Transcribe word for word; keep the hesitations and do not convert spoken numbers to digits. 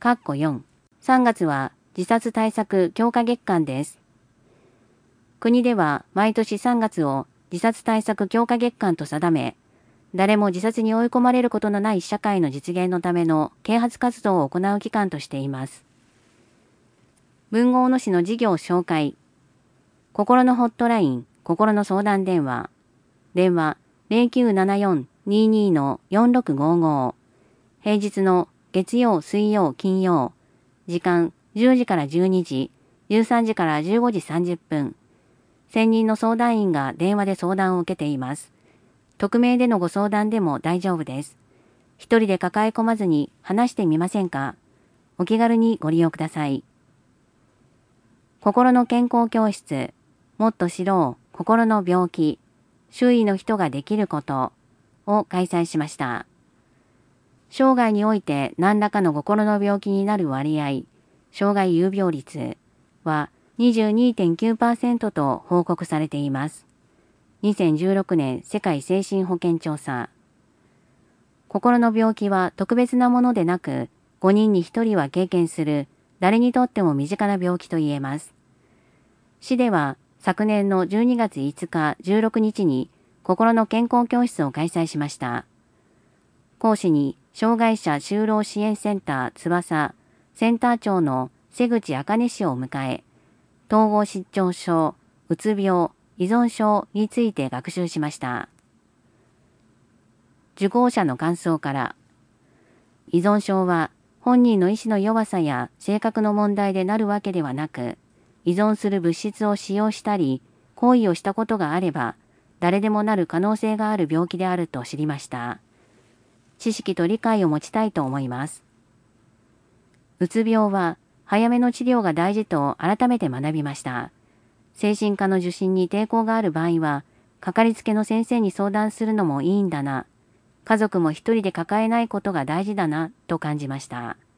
かっこよん。さんがつは自殺対策強化月間です。国では毎年さんがつを自殺対策強化月間と定め、誰も自殺に追い込まれることのない社会の実現のための啓発活動を行う期間としています。文豪野市の事業紹介。心のホットライン、心の相談電話。電話 ゼロきゅうななよん にーにー のよんろくごーごー。平日の月曜、水曜、金曜。時間じゅうじからじゅうにじ、じゅうさんじからじゅうごじさんじゅっぷん。専任の相談員が電話で相談を受けています。匿名でのご相談でも大丈夫です。一人で抱え込まずに話してみませんか？お気軽にご利用ください。心の健康教室、もっと知ろう、心の病気、周囲の人ができることを開催しました。生涯において何らかの心の病気になる割合、生涯有病率は にじゅうにてんきゅうパーセント と報告されています。にせんじゅうろくねん世界精神保健調査。心の病気は特別なものでなく、ごにんにひとりは経験する誰にとっても身近な病気と言えます。市では昨年のじゅうにがついつか、じゅうろくにちに心の健康教室を開催しました。講師に障害者就労支援センター翼センター長の瀬口茜氏を迎え、統合失調症、うつ病、依存症について学習しました。受講者の感想から、依存症は本人の意志の弱さや性格の問題でなるわけではなく、依存する物質を使用したり、行為をしたことがあれば、誰でもなる可能性がある病気であると知りました。知識と理解を持ちたいと思います。うつ病は早めの治療が大事と改めて学びました。精神科の受診に抵抗がある場合は、かかりつけの先生に相談するのもいいんだな。家族も一人で抱えないことが大事だなと感じました。